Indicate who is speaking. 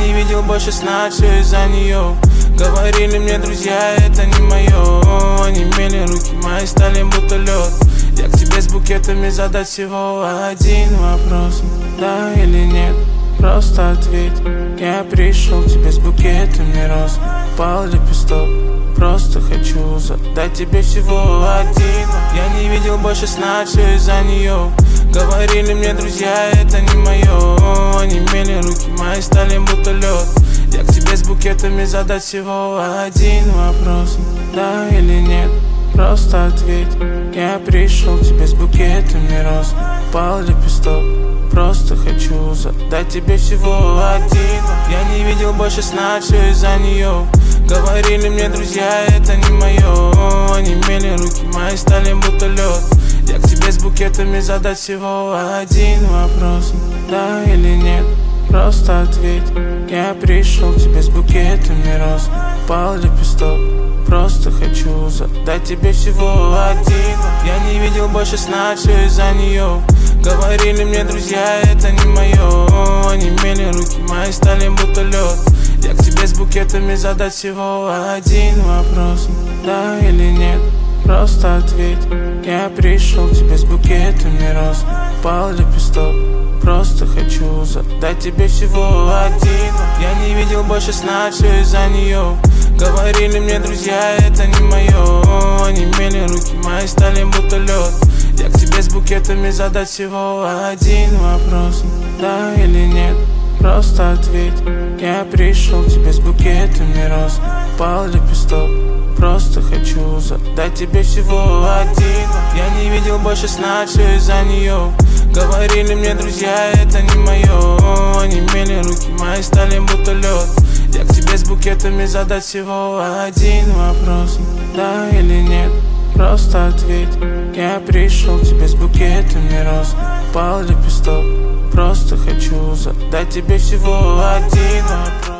Speaker 1: не видел больше сна, все из-за нее. Говорили мне друзья, это не мое. Они мели руки мои, стали будто лед. Я к тебе с букетами задать всего один вопрос: да или нет, просто ответь. Я пришел к тебе с букетами роз, пал лепесток. Просто хочу задать тебе всего один. Я не видел больше сна, все из-за нее. Говорили мне друзья, это не мое. Они мели руки мои, стали будто лед. Я к тебе с букетами задать всего один вопрос: да или нет, просто ответь. Я пришел к тебе с букетами роз, пал лепесток. Просто хочу задать тебе всего один. Я не видел больше сна, все из-за нее. Говорили мне друзья, это не мое. Они мели руки мои, стали будто лед. Я к тебе с букетами задать всего один вопрос: да или нет, просто ответь. Я пришел к тебе с букетами роз, пал лепесток. Просто хочу задать тебе всего один. Я не видел больше сна, все из-за нее. Говорили мне друзья, это не мое. Они мели руки мои, стали будто лед. Я к тебе с букетами задать всего один вопрос: да или нет, просто ответь. Я пришел к тебе с букетами роз, пал лепесток. Просто хочу задать тебе всего один. Я не видел больше сна, все из-за нее. Говорили мне друзья, это не мое. Они мели руки мои, стали будто лед. Я к тебе с букетами задать всего один вопрос: да или нет, просто ответь. Я пришел к тебе с букетами роз, пал лепесток. Просто хочу задать тебе всего один. Я не видел больше сна, все из-за нее. Говорили мне друзья, это не мое. Они мели руки мои, стали будто лед. Я к тебе с букетами задать всего один вопрос: да или нет, просто ответь. Я пришел к тебе с букетами роз, пал лепесток. Просто хочу задать тебе всего один вопрос.